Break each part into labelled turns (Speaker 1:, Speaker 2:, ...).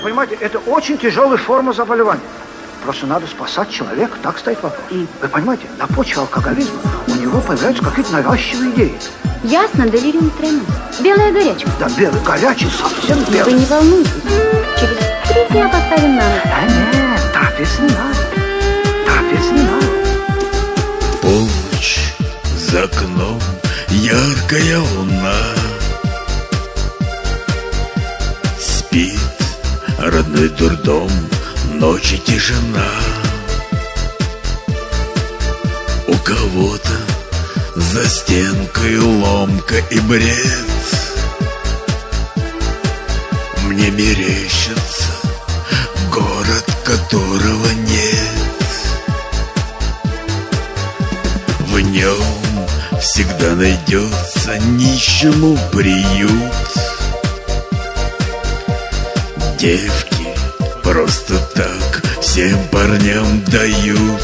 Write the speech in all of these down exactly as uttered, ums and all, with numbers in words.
Speaker 1: понимаете, это очень тяжелая форма заболевания. Просто надо спасать человека, так стоит вопрос. Mm. Вы понимаете, на почве алкоголизма у него появляются какие-то навязчивые идеи.
Speaker 2: Ясно, делириум тременс. Белая горячка.
Speaker 1: Да, белый, горячий, совсем белый.
Speaker 2: Вы не волнуйтесь, через три дня поставим на ночь.
Speaker 1: Да нет, торопиться не надо. Торопиться не надо.
Speaker 3: Полночь, за окном яркая луна. Спит родной дурдом, ночи тишина. У кого-то за стенкой ломка и бред. Мне мерещится город, которого нет. В нем всегда найдется нищему приют. Девки просто так всем парням дают.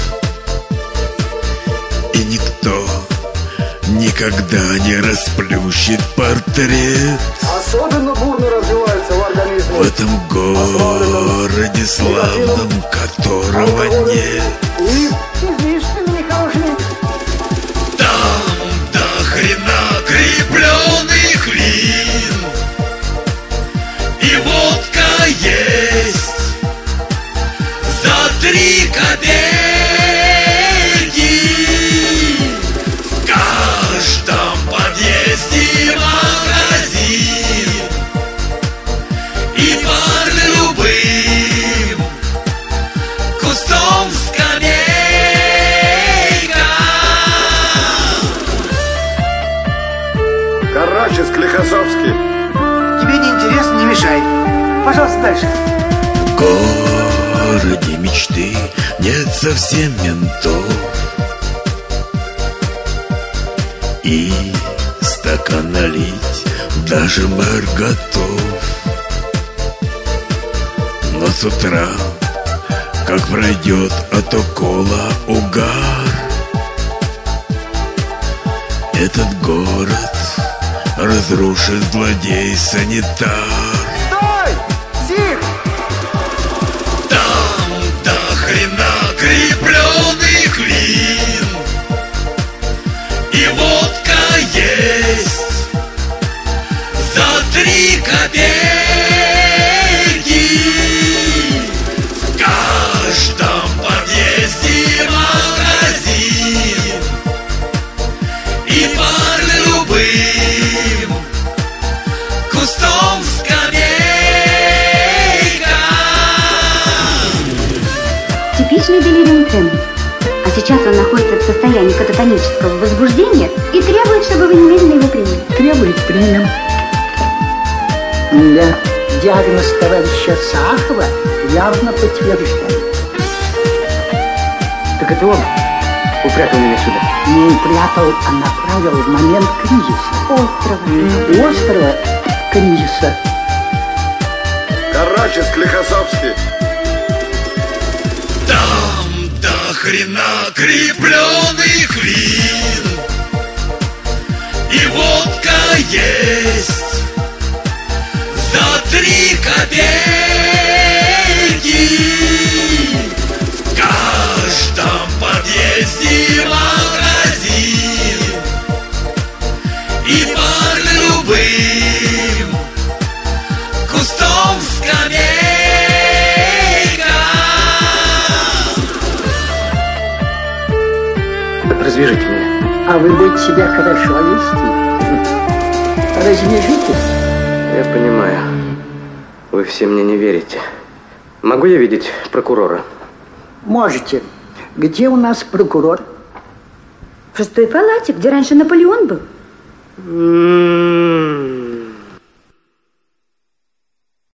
Speaker 3: И никто никогда не расплющит портрет.
Speaker 4: Особенно бурно развивается в организме.
Speaker 3: В этом городе славном, которого нет.
Speaker 4: И излишне нехорошие.
Speaker 3: Там до хрена крепленый клин. И водка есть за три копейки. В каждом подъезде магазин. И бар любым кустом скамейка.
Speaker 4: Карачев, Склифосовский.
Speaker 1: Тебе не интересно, не мешай. Пожалуйста, дальше.
Speaker 3: В городе мечты нет совсем ментов. И стакан налить даже мэр готов. Но с утра, как пройдет от укола угар, этот город разрушит злодей-санитар.
Speaker 4: Стой! Тихо!
Speaker 3: Там до хрена крепленый клин. И водка есть за три копейки. В каждом подъезде магазин. И бар любым кустом скамейка.
Speaker 2: Типичный делириум тременс. А сейчас он находится в состоянии кататонического возбуждения и требует, чтобы вы немедленно его приняли.
Speaker 5: Требует, примем. Да, диагноз товарища Сахова явно подтвержден.
Speaker 1: Так это он упрятал меня сюда?
Speaker 5: Не упрятал, а направил в момент кризиса.
Speaker 2: Острова.
Speaker 5: Острого кризиса.
Speaker 4: Карачев, Склифосовский.
Speaker 3: Там до хрена крепленый клин. И водка есть за три копейки. В каждом подъезде магазин. И бар любым кустом скамейка.
Speaker 1: Развяжите меня.
Speaker 5: А вы будете себя хорошо вести. Развяжитесь.
Speaker 6: Я понимаю. Вы все мне не верите. Могу я видеть прокурора?
Speaker 5: Можете. Где у нас прокурор?
Speaker 2: В шестой палате, где раньше Наполеон был.
Speaker 6: М-м-м.